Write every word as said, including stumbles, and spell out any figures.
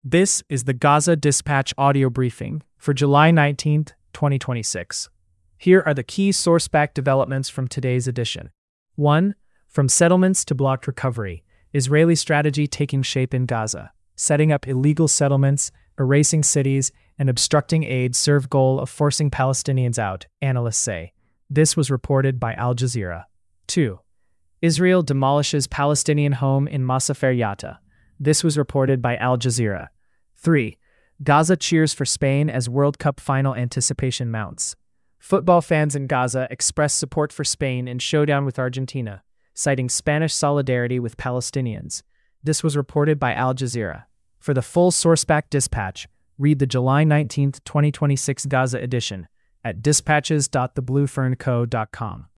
This is the Gaza Dispatch audio briefing for July nineteenth, twenty twenty-six. Here are the key source-backed developments from today's edition. one. From settlements to blocked recovery, Israeli strategy taking shape in Gaza, setting up illegal settlements, erasing cities, and obstructing aid serve goal of forcing Palestinians out, analysts say. This was reported by Al Jazeera. two. Israel demolishes Palestinian home in Masafer Yatta. This was reported by Al Jazeera. three. Gaza cheers for Spain as World Cup final anticipation mounts. Football fans in Gaza express support for Spain in showdown with Argentina, citing Spanish solidarity with Palestinians. This was reported by Al Jazeera. For the full sourceback dispatch, read the July nineteenth, twenty twenty-six Gaza edition at dispatches dot the blue fern co dot com.